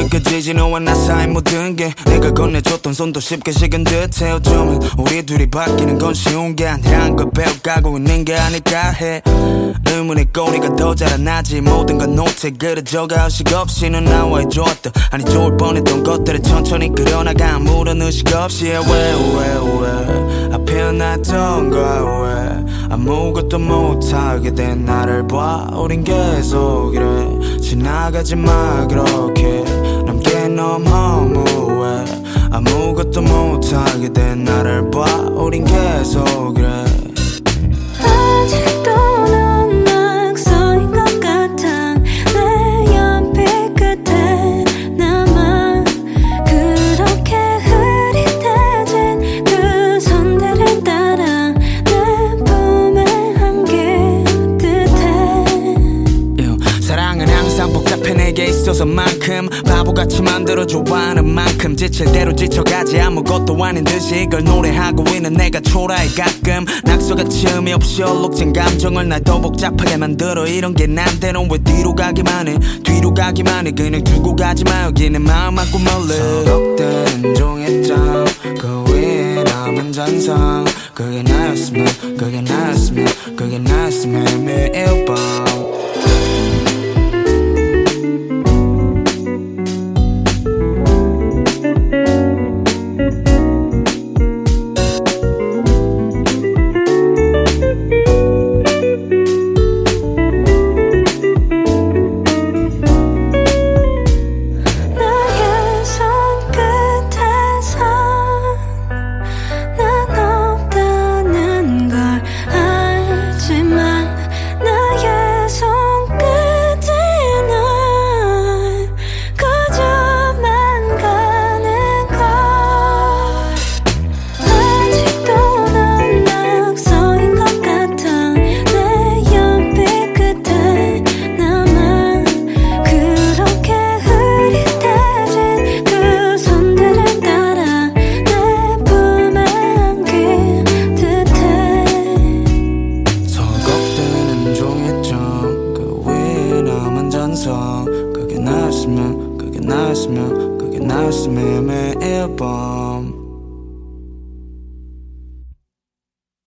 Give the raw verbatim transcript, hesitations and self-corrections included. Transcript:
느껴지지 너와 나 사이 모든 게 내가 건네줬던 손도 쉽게 식은 듯해. 어쩌면 우리 둘이 바뀌는 건 쉬운 게 아니란 걸 배워가고 있는 게 아닐까 해. 의문의 꼬리가 더 자라나지 모든 건 노트에 그려져가 의식 없이 넌 나와의 좋았던 아니 좋을 뻔했던 것들을 천천히 그려나가 아무런 의식 없이 왜 왜 왜 앞에 놨던 걸 왜 아무것도 못하게 된 나를 봐. 우린 계속 이래 지나가지 마 그렇게 남게 너무 허무해. 아무것도 못하게 된 나를 봐. 우린 계속 이래. 아직도 넌 낙서인 것 같아. 내 연필 끝에 나만 그렇게 흐릿해진 그 선들을 따라 내 품에 안길 듯해. 사랑은 항상 복잡해 내게 있어서만큼 바보같이 만들어 좋아하는 만큼 지칠 대로 지쳐가지 아무것도 아닌 듯이 이걸 노래하고 있는 내가 초라해. 가끔 낙서같이 의미 없이 얼룩진 감정을 날 더 복잡하게 만들어. 이런 게 난데 넌 왜 뒤로 가기만 해 뒤로 가기만 해. 그냥 두고 가지마 여기는 마음 맞고 멀리. 서걱대는 종이장 그 위에 남은 잔상 그게 나였으면 그게 나였으면 그게 나였으면 매일 밤 그게 나였으면 그게 나였으면 그게 나였으면 매일 밤